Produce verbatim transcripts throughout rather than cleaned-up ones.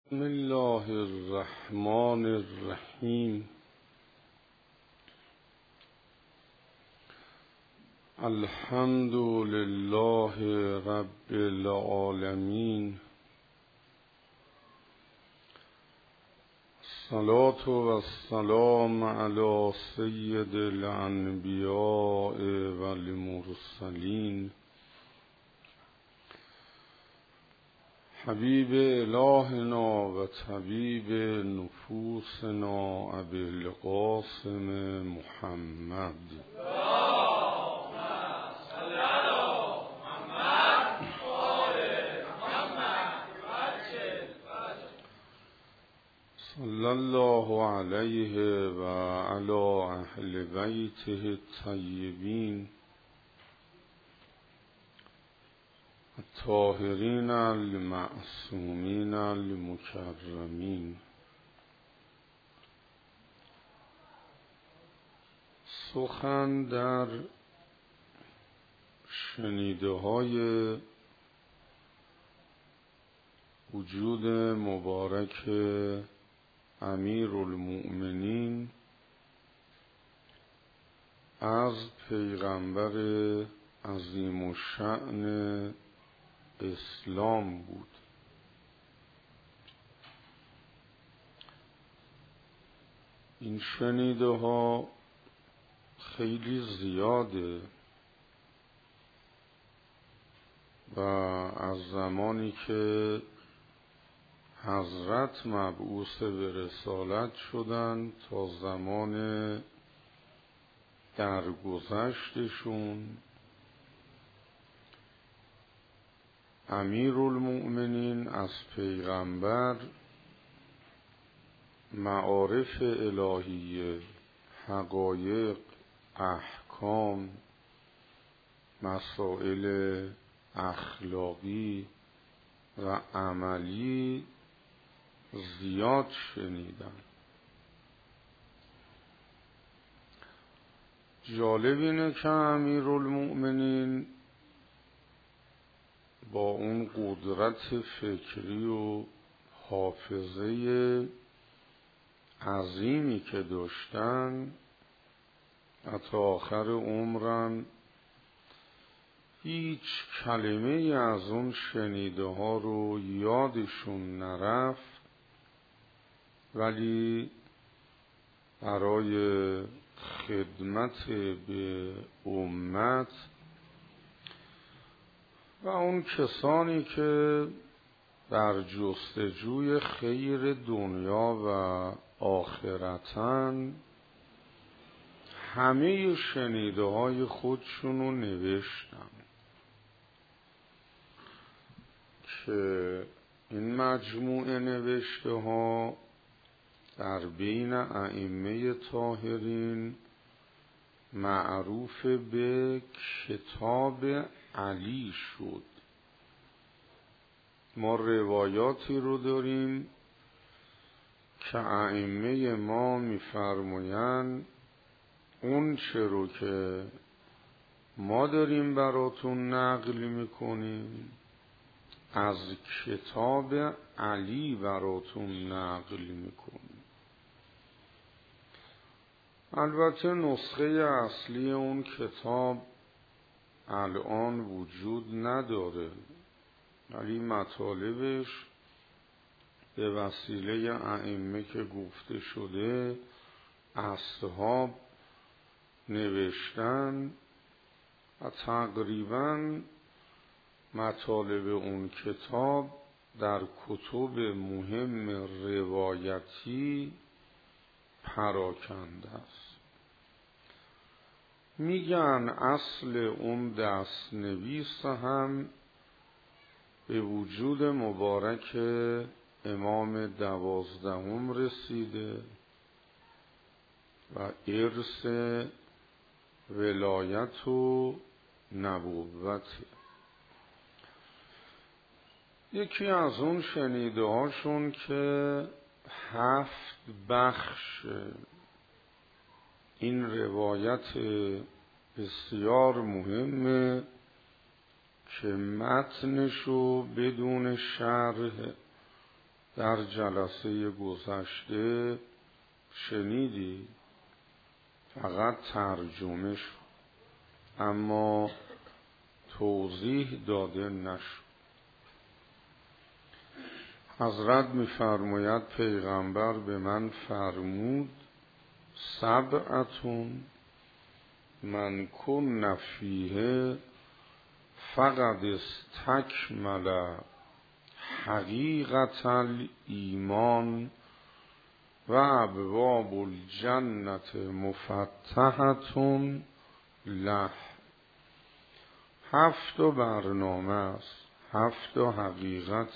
بسم الله الرحمن الرحیم. الحمد لله رب العالمین. الصلاة و السلام علی سید الانبیاء و المرسلین حبیب الهنا و طبیب نفوسنا ابی القاسم محمد. صلی الله علیه و علی اهل بیته الطیبین الطاهرین المعصومین المکرمین. سخن در شنیده های وجود مبارک امیر المؤمنین از پیغمبر عظیم الشأن اسلام بود. این شنیده ها خیلی زیاده و از زمانی که حضرت مبعوث به رسالت شدند تا زمان درگذشتشون امیرالمؤمنین از پیغمبر معارف الهیه، حقایق، احکام، مسائل اخلاقی و عملی زیاد شنیدن. جالب اینه که امیرالمؤمنین با اون قدرت فکری و حافظه عظیمی که داشتن حتی آخر عمرن هیچ کلمه از اون شنیده ها رو یادشون نرفت، ولی برای خدمت به امت و اون کسانی که در جستجوی خیر دنیا و آخرتن همه شنیده های خودشون رو نوشتن که این مجموعه نوشته ها در بین ائمه طاهرین معروف به کتاب علی شد. ما روایاتی رو داریم که ائمه ما می‌فرمایند اون چه رو که ما داریم براتون نقل میکنیم از کتاب علی براتون نقل میکنیم. البته نسخه اصلی اون کتاب الان وجود نداره، ولی مطالبش به وسیله ائمه که گفته شده اصحاب نوشتن و تقریبا مطالب اون کتاب در کتب مهم روایتی پراکنده است. میگن اصل اون دست نویس هم به وجود مبارک امام دوازدهم رسیده و ارث ولایت و نبوت. یکی از اون شنیده هاشون که هفت بخش این روایت بسیار مهمه که متنشو بدون شرح در جلسه گذشته شنیدی، فقط ترجمه شد اما توضیح داده نشد. حضرت می‌فرماید پیغمبر به من فرمود سبعتون من کن فیه فقد استکمل حقیقت الایمان و ابواب الجنت مفتحتون له. هفت برنامه است، هفت حقیقت،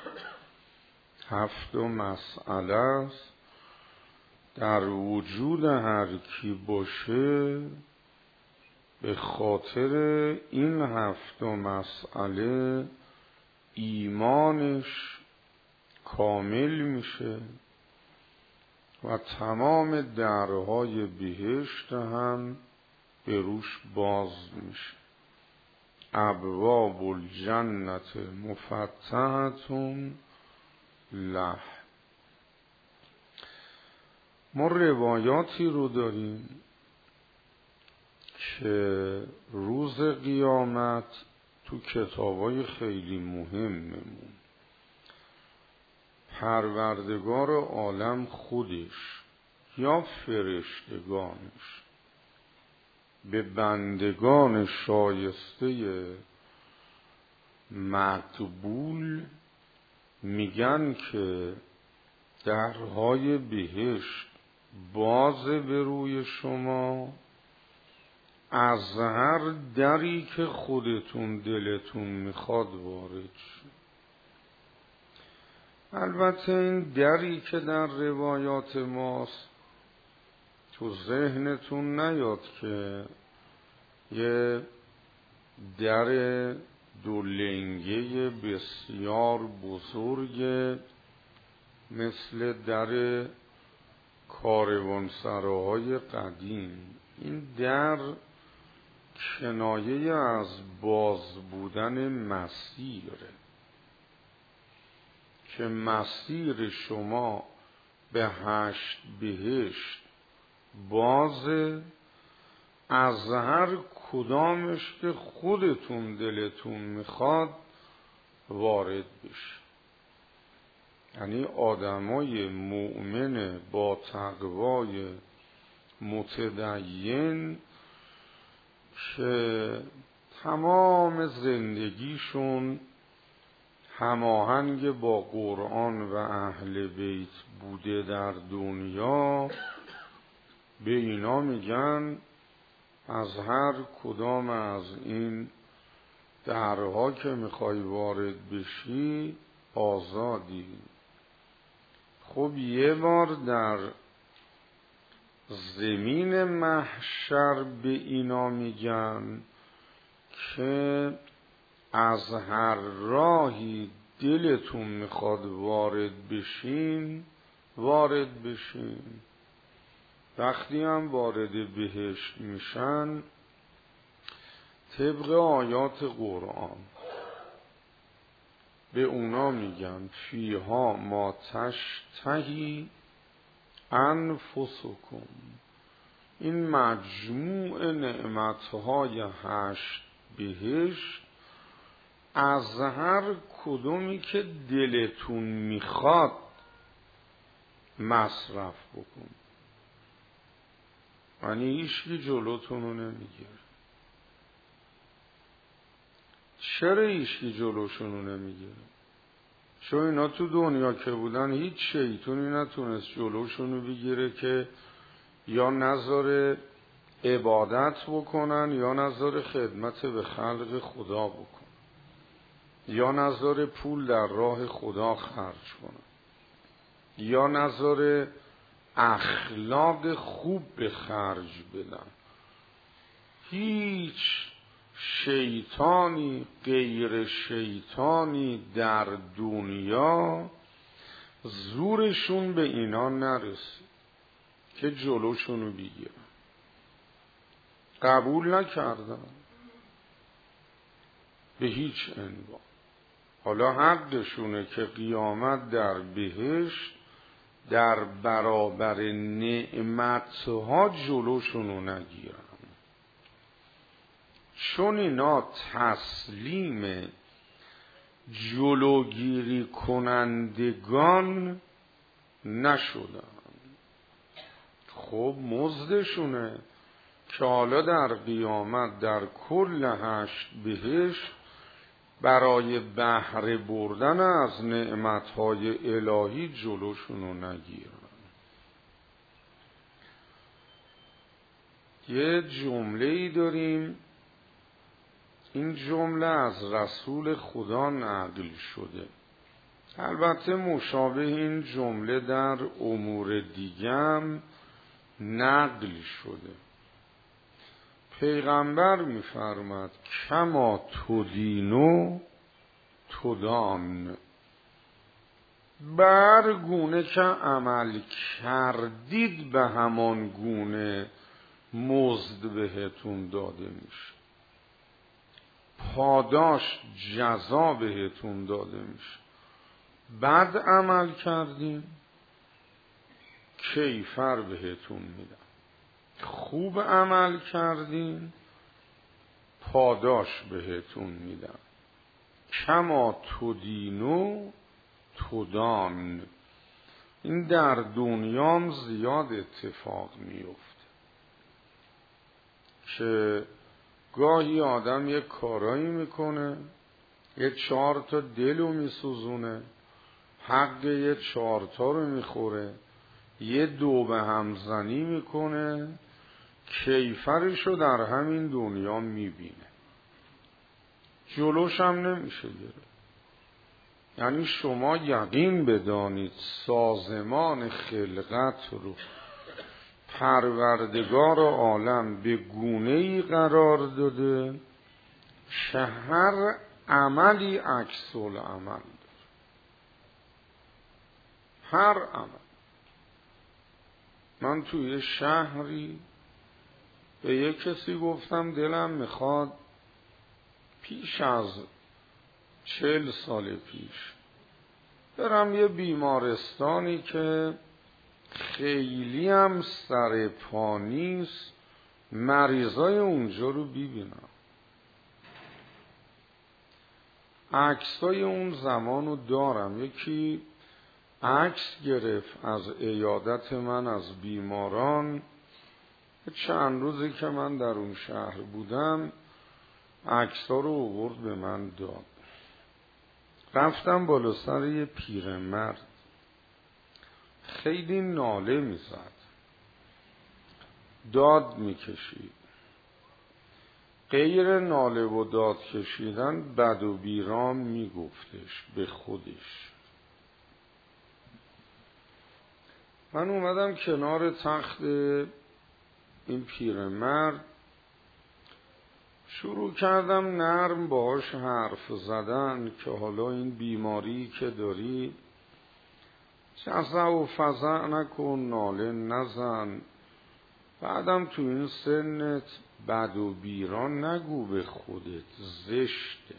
هفت مسئله است. در وجود هر کی باشه به خاطر این هفت مسئله ایمانش کامل میشه و تمام درهای بهشت هم به روش باز میشه. ابواب الجنت مفتحتون له. ما روایاتی رو داریم که روز قیامت تو کتابای خیلی مهممون پروردگار عالم خودش یا فرشتگانش به بندگان شایسته مقبول میگن که درهای بهشت باز به روی شما، از هر دری که خودتون دلتون میخواد وارد شد. البته این دری که در روایات ماست تو ذهنتون نیاد که یه در دو لنگه بسیار بزرگ مثل در کاروانسراهای قدیم. این در کنایه از باز بودن مسیره که مسیر شما به هشت بهشت بازه، از هر کدامش که خودتون دلتون میخواد وارد بشه. یعنی آدمای مؤمن با تقوای متدین که تمام زندگیشون هماهنگ با قرآن و اهل بیت بوده در دنیا، به اینا میگن از هر کدام از این درها که میخوای وارد بشی آزادی. خب یه بار در زمین محشر به اینا میگن که از هر راهی دلتون میخواد وارد بشین وارد بشین. وقتی هم وارد بهشت میشن طبق آیات قرآن به اونا میگن فیها ما تشتهی انفسکم. این مجموع نعمتهای هشت بهشت از هر کدومی که دلتون میخواد مصرف بکن. یعنی هیچکی جلوتون رو نمیگیره. چرا هیچکی جلوشون رو نمیگیره؟ چون اینا تو دنیا که بودن هیچ شیطونی نتونست جلوشون رو بگیره که یا نذاره عبادت بکنن یا نذاره خدمت به خلق خدا بکنن یا نذاره پول در راه خدا خرج کنن یا نذاره اخلاق خوب به خرج بدن. هیچ شیطانی غیر شیطانی در دنیا زورشون به اینا نرسید که جلوشونو بگیرن. قبول نکردن به هیچ عنوان. حالا حقشونه که قیامت در بهشت در برابر نعمتها جلوشونو نگیرن، چون اینا تسلیم جلوگیری کنندگان نشدن. خب مزدشونه که حالا در قیامت در کل هشت بهشت برای بهره بردن از نعمتهای الهی جلوشونو نگیرن. یه جمله‌ای داریم، این جمله از رسول خدا نقل شده، البته مشابه این جمله در امور دیگم نقل شده. پیغمبر می‌فرماد کما تدینو تدان، بر گونه که عمل کردید به همان گونه مزد بهتون داده میشه، پاداش جزا بهتون داده میشه. بد عمل کردین کیفر بهتون میدن، خوب عمل کردین پاداش بهتون میدن. کما تدینو تدان. این در دنیام زیاد اتفاق میفته که گاهی آدم یک کارایی میکنه، یه چهار تا دلو میسوزونه، حق یه چهار تا رو میخوره، یه دو به همزنی میکنه، کیفرشو در همین دنیا میبینه، جلوش هم نمیشه گرفت. یعنی شما یقین بدانید سازمان خلقت رو پروردگار عالم به گونه‌ای قرار داده که هر عملی عکس العمل داره. هر عمل. من توی شهری به یک کسی گفتم دلم میخواد پیش از چهل سال پیش برم یه بیمارستانی که خیلی هم سر پا نیست مریضای اونجا رو ببینم. عکسای اون زمان رو دارم. یکی عکس گرفت از عیادت من از بیماران، چند روزی که من در اون شهر بودم عکس‌ها رو آورد به من داد. رفتم بالا سر یه پیرمرد، خیلی ناله میزد، داد میکشید. غیر ناله و داد کشیدن بد و بیرام میگفتش به خودش. من اومدم کنار تخت این پیرمرد، شروع کردم نرم باهاش حرف زدن که حالا این بیماری که داری جزع و فزع نکن، ناله نزن، بعدم تو این سنت بد و بیران نگو به خودت، زشته.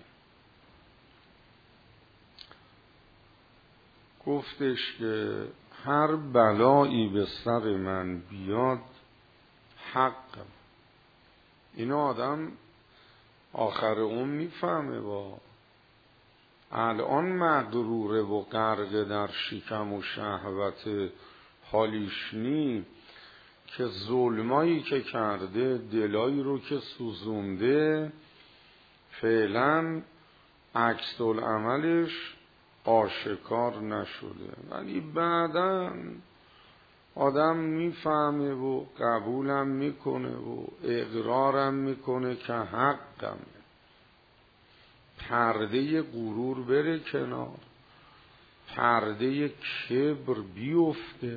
گفتش که هر بلایی به سر من بیاد حقم. اینو آدم آخر اون میفهمه، با الان مغروره و غرق در شکم و شهوت حالیش نی که ظلمایی که کرده، دلایی رو که سوزونده، فعلا عکس العملش آشکار نشده، ولی بعداً آدم میفهمه و قبولم میکنه و اقرارم میکنه که حقمه. پرده غرور بره کنار، پرده کبر بیفته،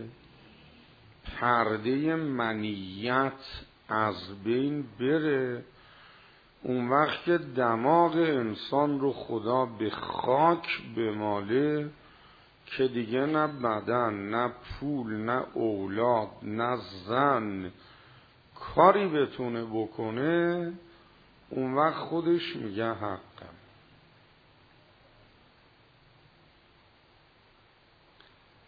پرده منیت از بین بره. اون وقت که دماغ انسان رو خدا به خاک بماله که دیگه نه بدن، نه پول، نه اولاد، نه زن کاری بتونه بکنه، اون وقت خودش میگه حقم.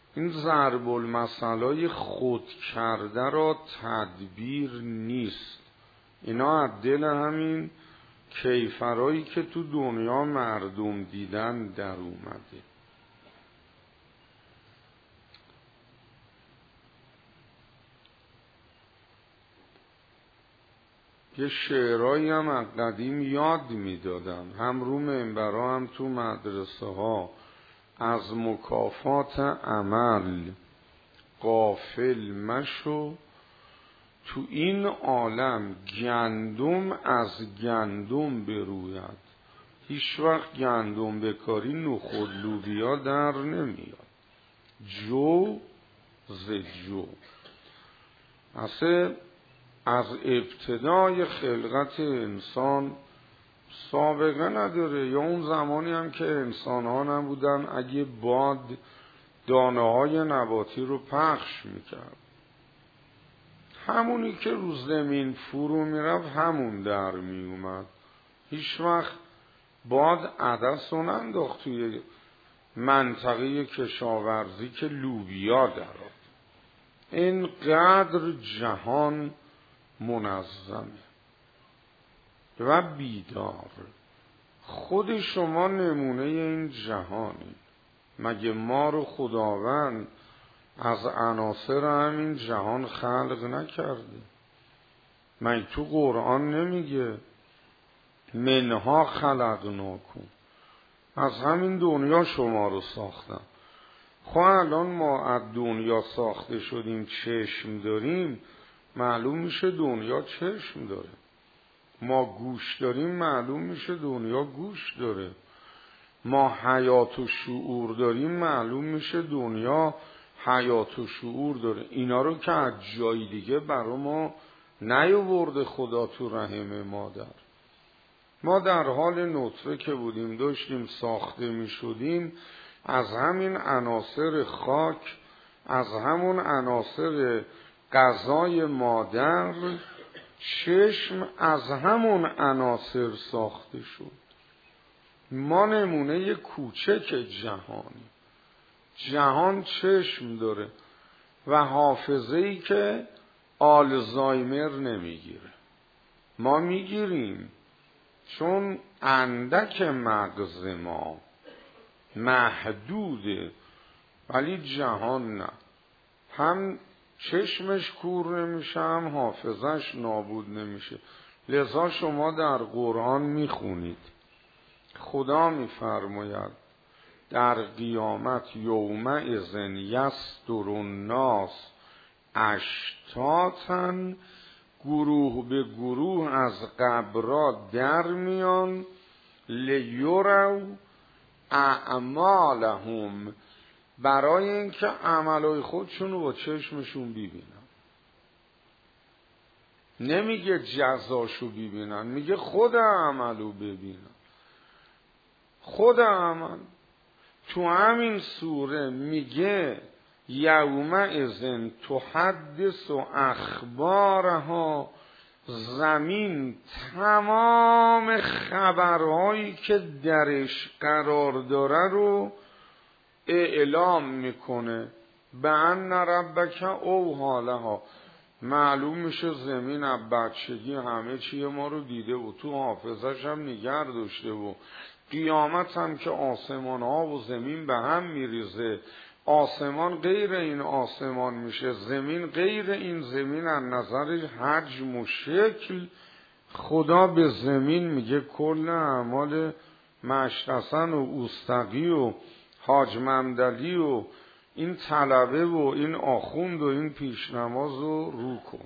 این ضرب المثلای خود کرده را تدبیر نیست. اینا از دل همین کیفرایی که تو دنیا مردم دیدن در اومده. یه شعرهایی هم از قدیم یاد میدادن، هم رو منبرها هم تو مدرسه ها. از مکافات عمل غافل مشو، تو این عالم گندم از گندم بروید. هیچ وقت گندم بکاری نخود لوبیا در نمیاد، جو ز جو. اصلا از ابتدای خلقت انسان سابقه نداره. یا اون زمانی هم که انسان ها نبودن، اگه باد دانه های نباتی رو پخش میکرد، همونی که رو زمین فرو میرفت همون در میومد. هیچ وقت باد عدس رو ننداخت توی منطقه کشاورزی که لوبیا درآد. اینقدر جهان منظمه و بیدار. خود شما نمونه این جهانی. مگه ما رو خداوند از عناصر همین جهان خلق نکرده؟ مگه تو قرآن نمیگه منها خلقناکم؟ از همین دنیا شما رو ساختم. خب الان ما از دنیا ساخته شدیم، چشم داریم، معلوم میشه دنیا چشم داره. ما گوش داریم، معلوم میشه دنیا گوش داره. ما حیات و شعور داریم، معلوم میشه دنیا حیات و شعور داره. اینا رو که از جای دیگه برا ما نیاورده خدا تو رحم مادر. ما در حال نطفه که بودیم، داشتیم ساخته می شدیم از همین عناصر خاک، از همون عناصر غذای مادر. چشم از همون عناصر ساخته شد. ما نمونه کوچک جهانی. جهان چشم داره و حافظه‌ای که آلزایمر نمیگیره. ما میگیریم چون اندک مغز ما محدوده، ولی جهان نه. هم چشمش کور نمیشه، هم حافظش نابود نمیشه. لذا شما در قرآن میخونید خدا میفرماید در قیامت یومئذ یصدر الناس اشتاتا، گروه به گروه از قبرها در میان، لیروا اعمالهم، برای اینکه عملای خودشون رو با چشمشون ببینن. نمیگه جزاشو ببینن، میگه خود عملو ببینن. خود عمل تو همین سوره میگه یومئذ تحدث اخبارها، زمین تمام خبرهایی که درش قرار داره رو اعلام میکنه. به ان ربک اوحی لها، معلوم میشه زمین از بچگی همه چیه ما رو دیده و تو حافظش هم نگر داشته و قیامت هم که آسمان ها و زمین به هم میریزه، آسمان غیر این آسمان میشه، زمین غیر این زمین، از نظر حجم و شکل خدا به زمین میگه کل اعمال مشتسن و اوستقی و حاج ممدلی و این طلبه و این آخوند و این پیشنماز رو رو کن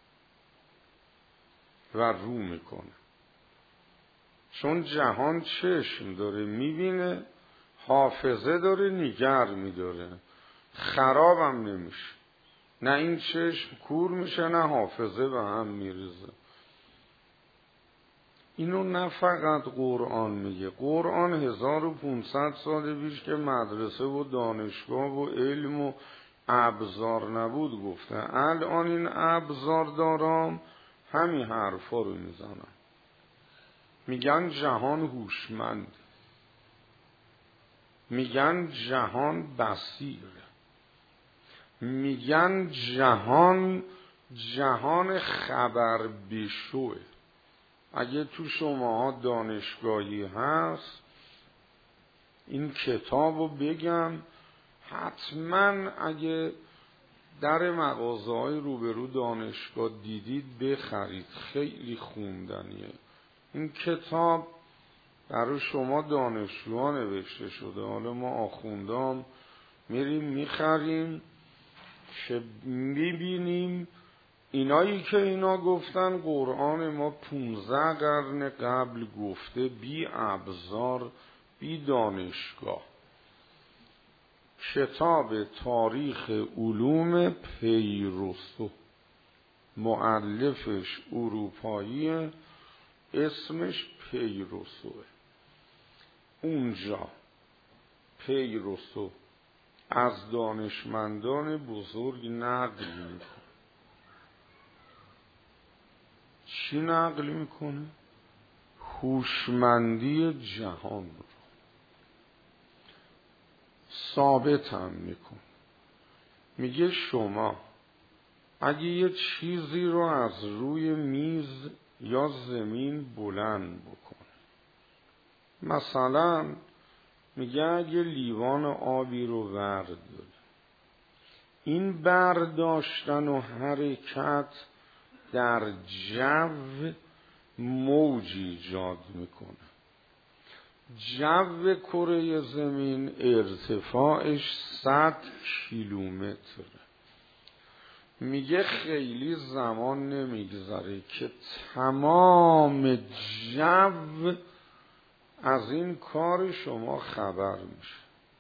و رو میکنه. چون جهان چشم داره میبینه، حافظه داره نگر میداره، خرابم نمیشه. نه این چشم کور میشه نه حافظه به هم میریزه. اینو نه فقط قرآن میگه. قرآن هزار و پونصد سال پیش که مدرسه و دانشگاه و علم و ابزار نبود گفته الان این ابزار دارم همین حرفا رو میزنم. میگن جهان هوشمند، میگن جهان بصیره. میگن جهان جهان خبر بشوه. اگه تو شما دانشگاهی هست این کتابو بگم، حتما اگه در مغازه های روبرو دانشگاه دیدید بخرید، خیلی خوندنیه. این کتاب برای شما دانشجوها نوشته شده، حالا ما آخوندام میریم میخریم که میبینیم اینایی که اینا گفتن قرآن ما پونزده قرن قبل گفته، بی ابزار بی دانشگاه. کتاب تاریخ علوم پیروسو، مؤلفش اروپایی، اسمش پیروسوه. اونجا پیروسو از دانشمندان بزرگ نقل میکنه. چی نقل میکنه؟ هوشمندی جهان رو ثابت هم میکنه. میگه شما اگه یه چیزی رو از روی میز یا زمین بلند بکن، مثلا میگه اگه لیوان آبی رو برداری، این برداشتن و حرکت در جو موج ایجاد میکنه. جو کره زمین ارتفاعش صد کیلومتره. میگه خیلی زمان نمیگذره که تمام جو از این کار شما خبر میشه،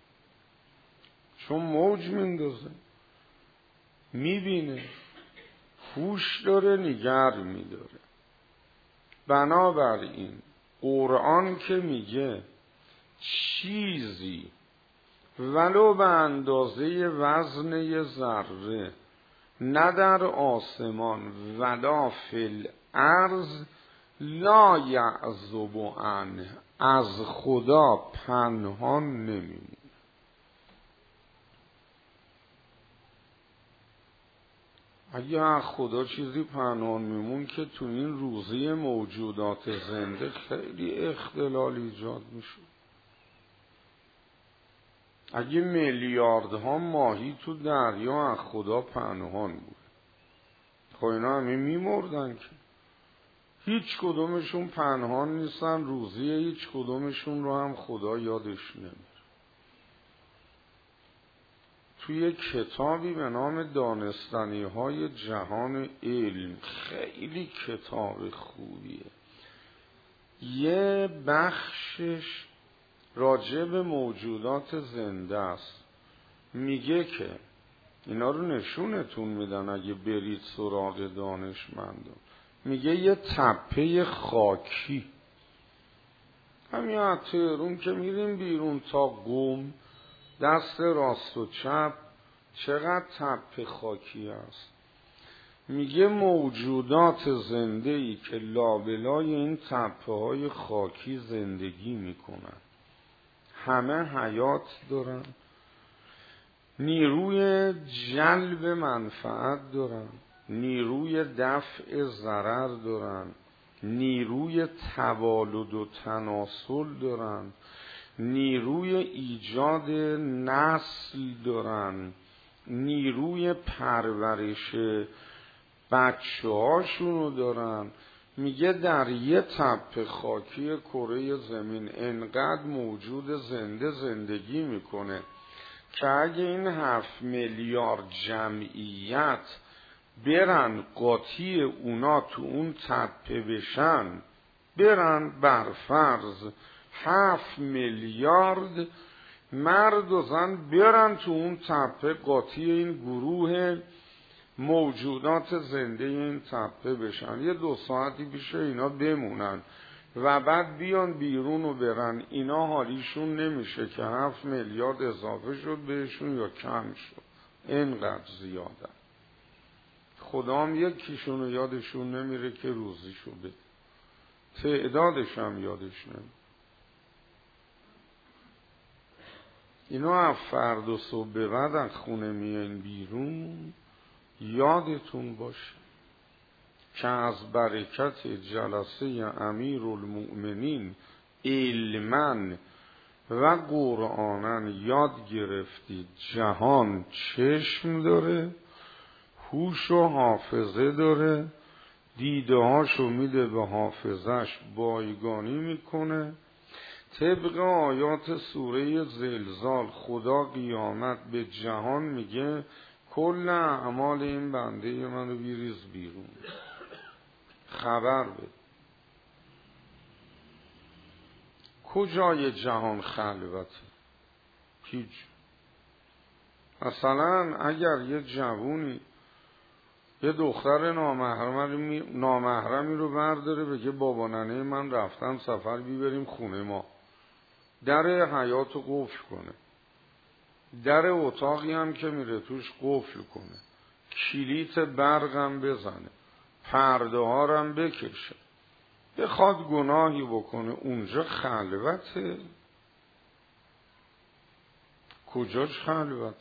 چون موج میندازه، میبینه، هوش داره، نگر میداره. بنابراین قرآن که میگه چیزی ولو به اندازه وزن یه ذره نه در آسمان ولا فی الارض لا یعزب عنه، از خدا پنهان نمیمونه. اگه از خدا چیزی پنهان میمون که تو این روزی موجودات زنده خیلی اختلال ایجاد میشه. اگه میلیاردها ماهی تو دریا از خدا پنهان بود، خب اینا همه میمردن که. هیچ کدومشون پنهان نیستن، روزی هیچ کدومشون رو هم خدا یادش نمیره. توی کتابی به نام دانستنی های جهان علم، خیلی کتاب خوبیه، یه بخشش راجع به موجودات زنده است. میگه که اینا رو نشونتون میدن اگه برید سراغ دانشمندان. میگه یه تپه خاکی، همین از تهرون که میریم بیرون تا قم، دست راست و چپ چقدر تپه خاکی است. میگه موجودات زنده ای که لابلای این تپه های خاکی زندگی میکنن، همه حیات دارن، نیروی جلب منفعت دارن، نیروی دفع ضرر دارن، نیروی توالد و تناسل دارن، نیروی ایجاد نسل دارن، نیروی پرورش بچه هاشونو دارن. میگه در یه تپه خاکی کره زمین انقدر موجود زنده زندگی میکنه که اگه این هفت میلیارد جمعیت برن قاطی اونا تو اون تپه بشن، برن برفرض هفت میلیارد مرد و زن برن تو اون تپه قاطی این گروه موجودات زنده این تپه بشن، یه دو ساعتی پیش اینا بمونن و بعد بیان بیرون و برن، اینا حالیشون نمیشه که هفت میلیارد اضافه شد بهشون یا کم شد، اینقدر زیاده. خدا هم یکیشون رو یادشون نمیره که روزیشو بده، تعدادش هم یادش نمیره. اینو از فردا صبح به بعد از خونه میاین بیرون یادتون باشه که از برکت جلسه امیرالمؤمنین علما و قرآنا یاد گرفتید جهان چشم داره، هوش و حافظه داره، دیده هاشو میده به حافظش بایگانی میکنه. طبق آیات سوره زلزال خدا قیامت به جهان میگه کل اعمال این بنده منو بیریز بیرون، خبر بده. کجای جهان خلوته؟ هیچ. مثلا اگر یه جوونی یه دختر نامحرمی, نامحرمی رو برداره بگه بابا ننه من رفتن سفر بیبریم خونه ما، در حیات رو قفل کنه، در اتاقی هم که میره توش قفل کنه، کلیت برقم بزنه، پرده ها رو هم بکشه، بخواد گناهی بکنه، اونجا خلوته؟ کجاش خلوت؟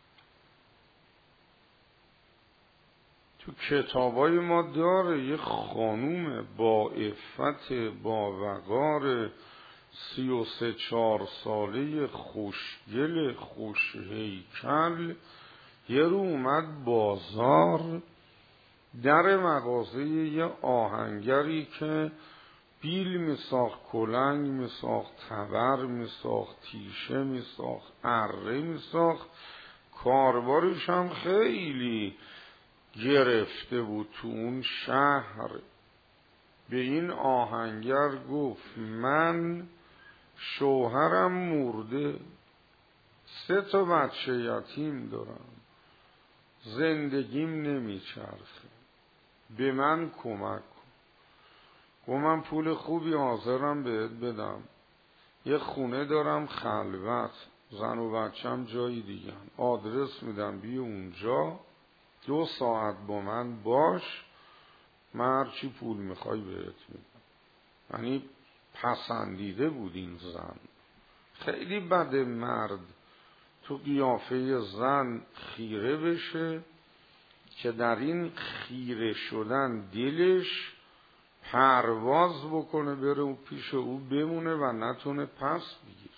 تو کتابای ما داره یه خانوم با عفت با وقار سی و سه چار ساله خوشگل خوش هیکل یه رو اومد بازار در مغازه یه آهنگری که بیل میساخت، کلنگ میساخت، تبر میساخت، تیشه میساخت، اره میساخت، کاربارش هم خیلی گرفته بود تو اون شهر. به این آهنگر گفت من شوهرم مرده، سه تا بچه یتیم دارم، زندگیم نمیچرخه، به من کمک کن. گفت من پول خوبی حاضرم بهت بدم، یه خونه دارم خلوت، زن و بچم جایی دیگه، آدرس میدم بیا اونجا، دو ساعت با من باش، من هرچی پول میخوای بهت میدم. یعنی پسندیده بود این زن. خیلی بده مرد تو قیافه زن خیره بشه که در این خیره شدن دلش پرواز بکنه بره و پیش او بمونه و نتونه پس بگیره.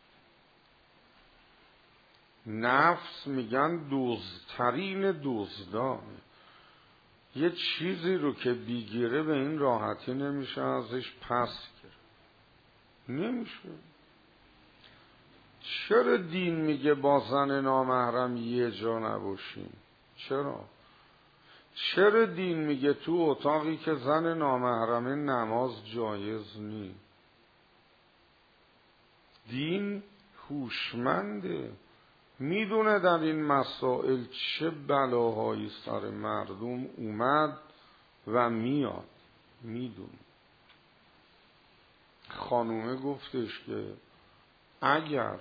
نفس میگن دزدترین دزدانه. یه چیزی رو که بیگیره به این راحتی نمیشه ازش پس گیره، نمیشه. چرا دین میگه با زن نامحرم یه جا نباشیم؟ چرا؟ چرا دین میگه تو اتاقی که زن نامحرمه نماز جایز نی؟ دین هوشمنده، میدونه در این مسائل چه بلاهایی سر مردم اومد و میاد، میدونه. خانومه گفتش که اگر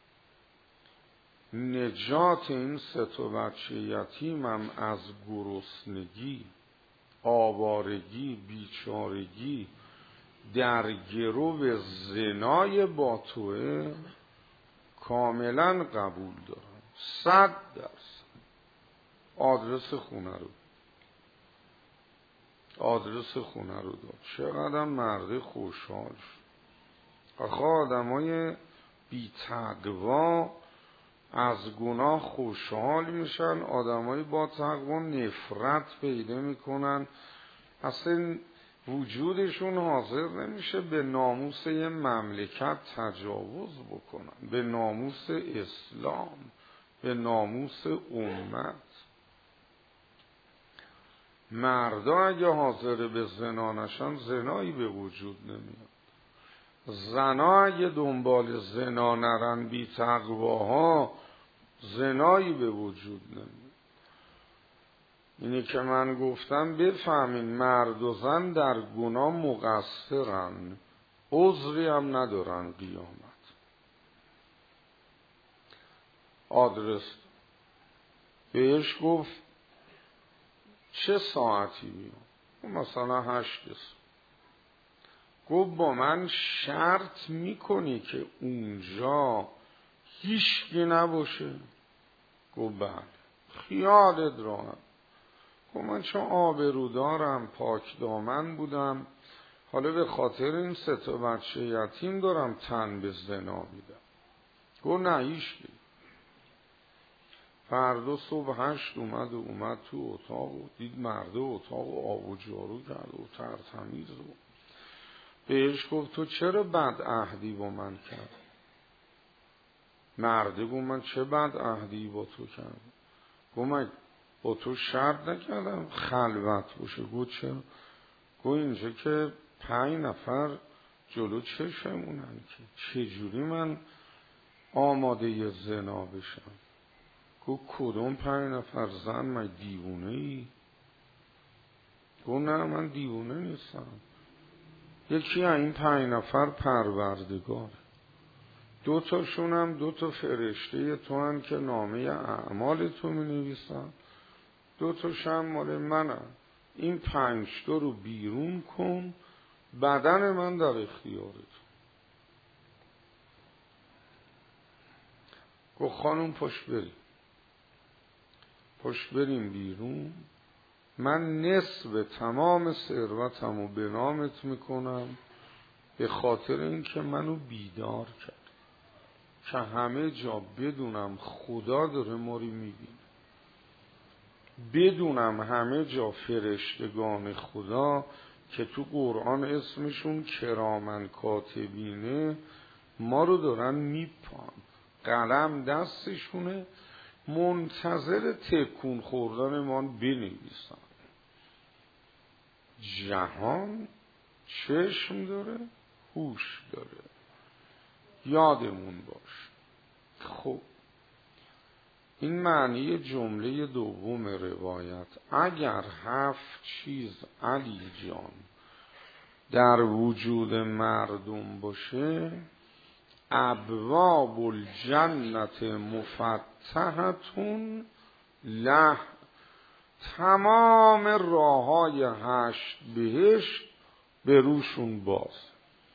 نجات این سه تا بچه یتیمم از گرسنگی، آوارگی، بیچارگی در گرو زنای با توه، کاملا قبول دارم، صد درصد. آدرس خونه رو آدرس خونه رو داد. چقدر مرد خوشحال شد. آخه آدم های بی تقوا از گناه خوشحال میشن، آدم های با تقوا نفرت پیدا میکنن، اصلا وجودشون حاضر نمیشه به ناموس یه مملکت تجاوز بکنن، به ناموس اسلام، به ناموس امت. مردا اگه حاضر به زنا نشن زنایی به وجود نمیاد. زنا اگه دنبال زنا نرن بی تقواها زنایی به وجود نمیاد. اینی که من گفتم بفهمین مرد و زن در گناه مقصرن، عذری هم ندارن قیامت. آدرس بهش گفت چه ساعتی میام؟ مثلا هشت صبح. گفت با من شرط میکنی که اونجا هیچکی نباشه؟ گفت بله. خیالت راحت. گفت من چون آبرودارم، پاک دامن بودم، حالا به خاطر این سه تا بچه یتیم دارم تن به زنا میدم. گفت نه هیچکی. فردا صبح هشت اومد و اومد تو اتاق و دید مرده اتاق و آب و جارو کرد و ترتمیز و بهش گفت تو چرا بد عهدی با من کرد؟ مرده گفت من چه بد عهدی با تو کردم؟ گفت من با تو شرط نکردم خلوت باشه. گفت چرا؟ گفت اینجا که پنج نفر جلو چشمونن که چجوری من آماده زنا بشم؟ گفت کدوم پنج نفر؟ زن من دیوونه ای؟ گفت نه من دیوونه نیستم. یکی از این پنج نفر پروردگار، دو تاشون هم دو تا فرشته تو هم که نامه اعمال تو می نویسن، دو تاش هم مال منم. این پنج تا رو بیرون کن، بدن من در اختیارت. گفت خانم پشت بریم. پشت بریم بیرون، من نصف تمام ثروتم رو به نامت میکنم به خاطر اینکه منو بیدار کرد که همه جا بدونم خدا داره ما رو میبینه، بدونم همه جا فرشتگان خدا که تو قرآن اسمشون کرامن کاتبینه ما رو دارن میپان، قلم دستشونه، منتظر تکون خوردن ما بنویسن. جهان چشم داره، هوش داره، یادمون باش. خب این معنی جمله دوم روایت. اگر هفت چیز علی جان در وجود مردم باشه، ابواب الجنت مفتحتون له، تمام راههای هشت بهشت به روشون باز.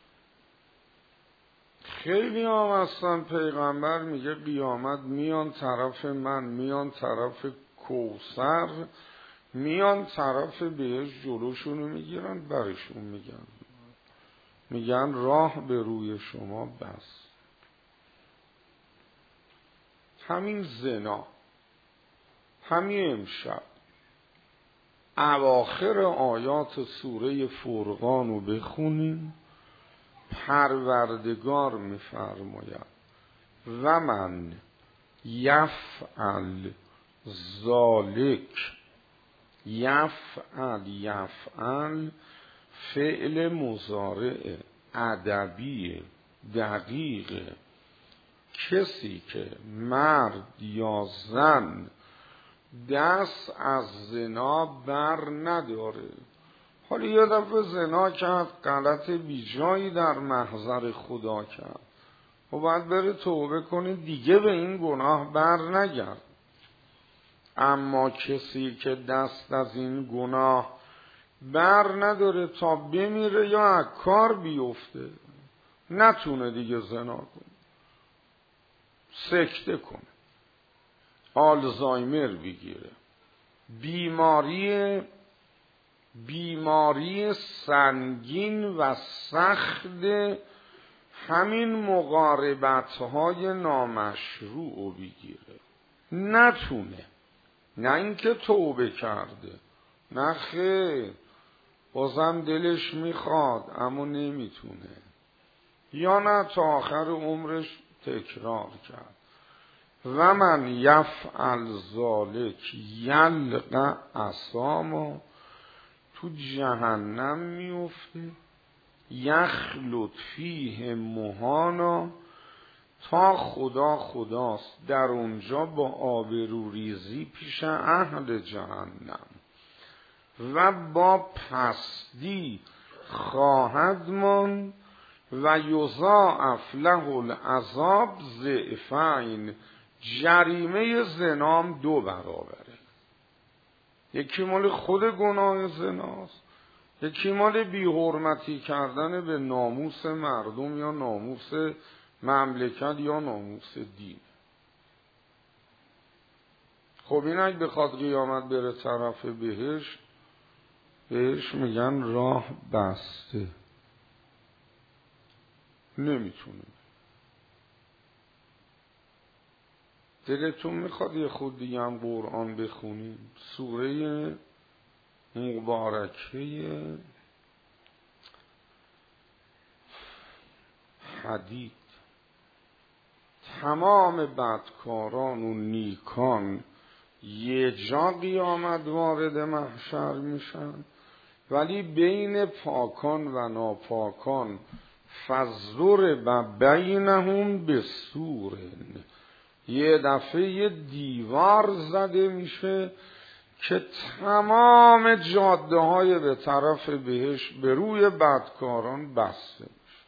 خیلی هم هستن پیغمبر میگه قیامت میان طرف من، میان طرف کوثر، میان طرف بهشت، جلوشونو میگیرن برشون میگن میگن راه به روی شما بس. همین زنا، همین امشب اواخر آیات سوره فرقان رو بخونیم. پروردگار میفرماید و من یفعل ذالک، یفعل یفعل فعل مضارع ادبی دقیق، کسی که مرد یا زن دست از زنا بر نداره، حالا یه دفعه زنا کرد، غلط بیجایی در محضر خدا کرد و باید بره توبه کنه دیگه به این گناه بر نگرد. اما کسی که دست از این گناه بر نداره تا بمیره یا از کار بیفته، نتونه دیگه زنا کنه، سکته کنه، آلزایمر بگیره، بیماری بیماری سنگین و سخت همین مقاربت‌های نامشروع بگیره، نتونه. نه اینکه توبه کرده، نه خیر، بازم دلش میخواد اما نمیتونه، یا نه تا آخر عمرش تکرار کرد. و من یفعل ذالک یلقى اثاما، تو جهنم میفته، یخلد فیه مهانا، تا خدا خداست در اونجا با آبروریزی پیش اهل جهنم و با پستی خواهد ماند و یضاعف له العذاب ضعفین، جریمه زنام دو برابره. یکی مال خود گناه زناست، یکی مال بی‌حرمتی کردن به ناموس مردم یا ناموس مملکت یا ناموس دین. خب این اگه بخواد قیامت بره طرف بهش، بهش میگن راه بسته، نمیتونه. دلتون میخواد یه خود دیگه هم قرآن بخونیم؟ سوره مبارکه حدید. تمام بدکاران و نیکان یه جا قیامت وارد محشر میشن، ولی بین پاکان و ناپاکان فزر و بینهم بسور، یه دفعه یه دیوار زده میشه که تمام جاده های به طرف بهش به روی بدکاران بسته میشه.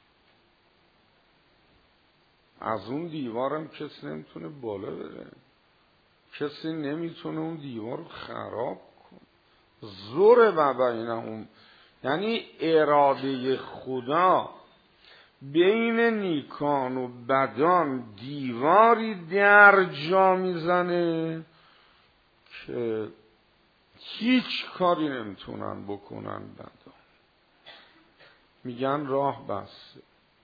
از اون دیوارم کسی نمیتونه بالا بره، کسی نمیتونه اون دیوار رو خراب کنه. زور و بینهم یعنی اراده خدا بین نیکان و بدان دیواری در جا میزنه که هیچ کاری نمیتونن بکنن بدان. میگن راه بسته.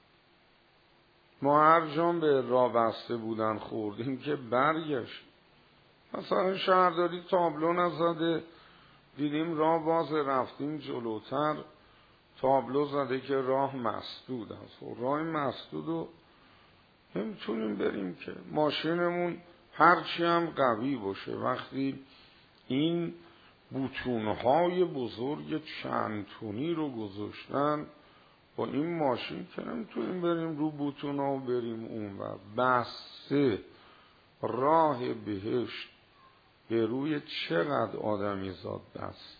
ما هر جام به راه بسته بودن خوردیم که برگشت. مثلا شهرداری تابلو نزده، دیدیم راه باز، رفتیم جلوتر تابلو زده که راه مسدود است. و راه مسدود رو نمیتونیم بریم که. ماشینمون هرچی هم قوی باشه، وقتی این بوتونهای بزرگ چند تونی رو گذاشتن با این ماشین که نمیتونیم بریم رو بوتونها و بریم اون و بسته. راه بهشت به روی چقدر آدمی زاد بسته.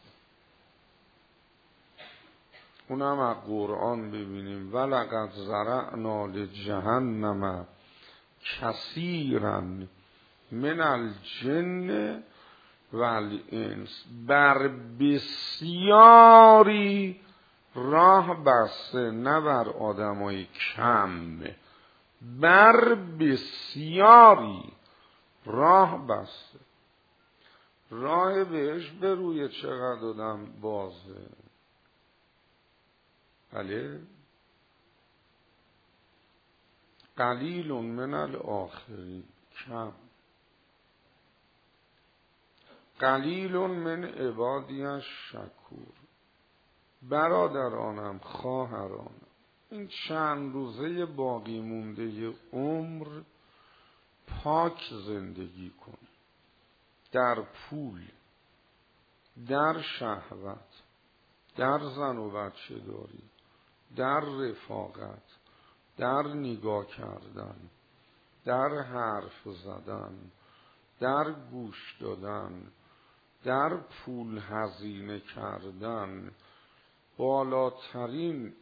اونم از قرآن ببینیم ولقد زرعنا لجهنم کثیرا من الجن والانس، بر بسیاری راه بسته، نه بر آدمای کم، بر بسیاری راه بسته. راه بهش به روی چقدر آدم بازه. بله قلیل من الاخرین، کم. قلیل من عبادی الشکور. برادرانم، خواهرانم، این چند روزه باقی مونده عمر پاک زندگی کن، در پول، در شهوت، در زن و بچه داری، در رفاقت، در نگاه کردن، در حرف زدن، در گوش دادن، در پول هزینه کردن. بالاترین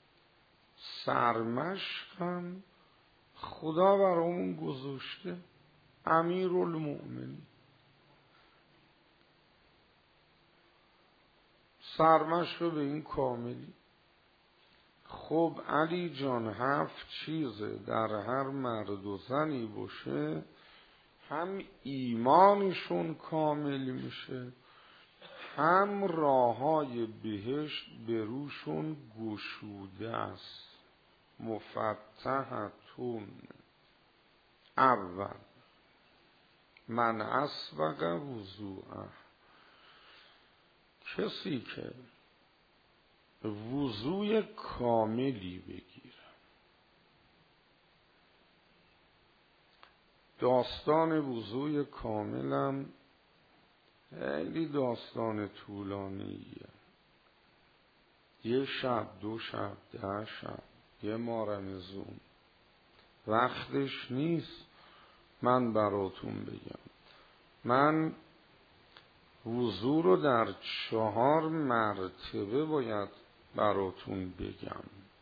سرمشقم خدا برامون گذاشته، امیرالمؤمنین. سرمشق به این کاملی. خب علی جان هفت چیزه در هر مرد و زنی باشه، هم ایمانشون کامل میشه، هم راههای بهشت به روشون گشوده است. مفتحتون. اول من اسبق وضوعه، کسی که وضوی کاملی بگیره. داستان وضوی کاملم خیلی داستان طولانیه. یه شب، دو شب، ده شب، یه مارمزون وقتش نیست من براتون بگم. من وضو رو در چهار مرتبه باید براتون بگم.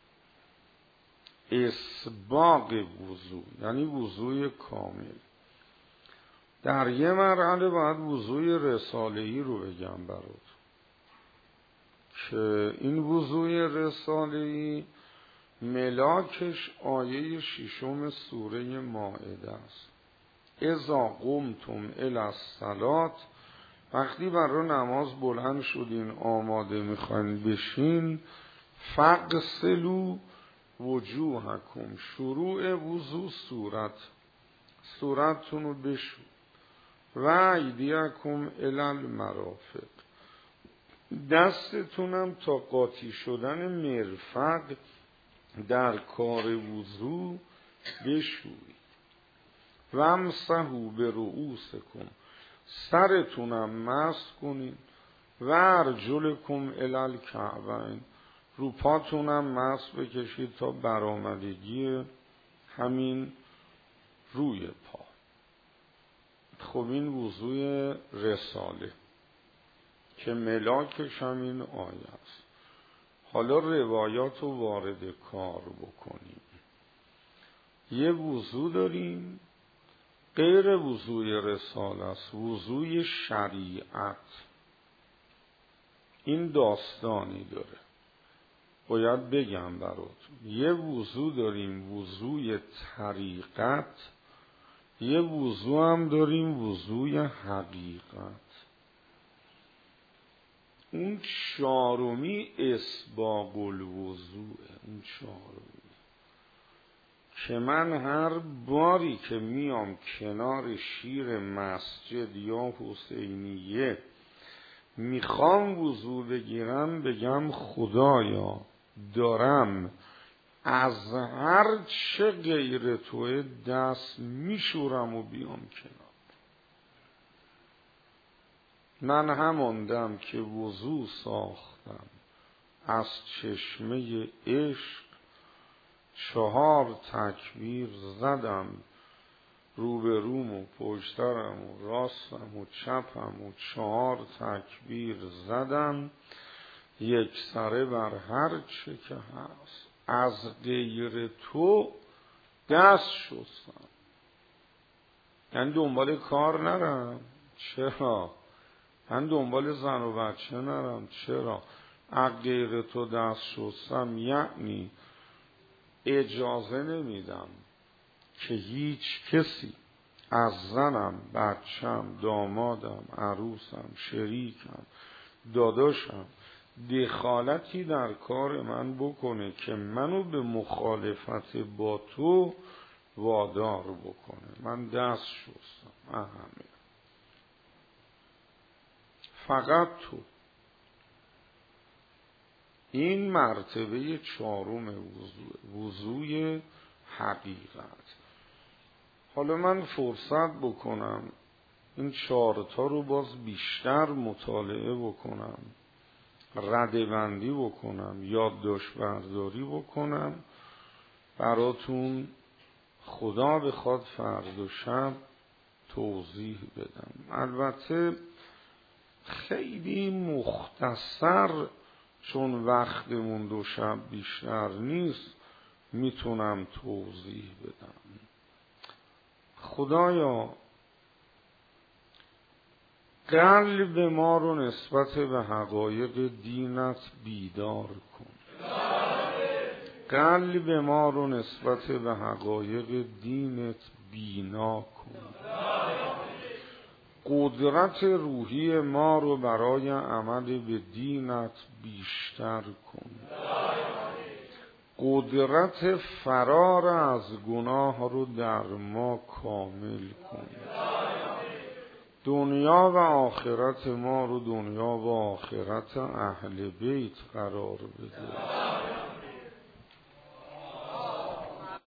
اسباغ وضو یعنی وضوی کامل. در یه مرحله باید وضوی رساله‌ای رو بگم براتون که این وضوی رساله‌ای ملاکش آیه ششم سوره مائده است. اذا قمتم الی الصلاة، وقتی برای نماز بلند شدین آماده میخواین بشین، فغسلوا وجوهکم، شروع وضو صورت صورتتون رو بشو، و ایدیکم الی المرافق، دستتونم تا قاطی شدن مرفق در کار وضو بشویید. و امسحوا برؤوسکم، سرتونم مسح کنید، و ارجلکم الی الکعبین، رو پاتونم مسح بکشید تا برآمدگی همین روی پا. خب این وضوی رساله که ملاکش همین آیه است. حالا روایات رو وارد کار بکنیم. یه وضو داریم غیر وضوی رساله است، وضوی شریعت. این داستانی داره، باید بگم براتون. یه وضو داریم وضوی طریقت، یه وضو هم داریم وضوی حقیقت. اون چهارمی اسباغ الوضوء، اون چهارمی که من هر باری که میام کنار شیر مسجد یا حسینیه میخوام وضو بگیرم، بگم خدایا دارم از هر چه غیر توی دست میشورم و بیام کنار. من هماندم که وضو ساختم از چشمه عشق، چهار تکبیر زدم، روبروم و پشترم و راستم و چپم و چهار تکبیر زدم، یک سره بر هر چه که هست از غیر تو دست شستم. یعنی دنبال کار نرم. چرا؟ من دنبال زن و بچه نرم. چرا؟ از غیر تو دست شستم یعنی اجازه نمیدم که هیچ کسی از زنم، بچم، دامادم، عروسم، شریکم، داداشم دخالتی در کار من بکنه که منو به مخالفت با تو وادار بکنه. من دست شستم. اهمیت فقط تو. این مرتبه چهارم وضوء، وضوی حقیقت. حالا من فرصت بکنم این چهارتا رو باز بیشتر مطالعه بکنم، ردبندی بکنم، یادداشت برداری بکنم، براتون خدا بخواد فردا شب توضیح بدم. البته خیلی مختصر، چون وقتمون دو شب بیشتر نیست، میتونم توضیح بدم. خدایا قلب ما رو نسبت به حقایق دینت بیدار کن. قلب ما رو نسبت به حقایق دینت بینا کن. قدرت روحی ما رو برای عمل به دینت بیشتر کن. قدرت فرار از گناه رو در ما کامل کن. دنیا و آخرت ما رو دنیا و آخرت اهل بیت قرار بده.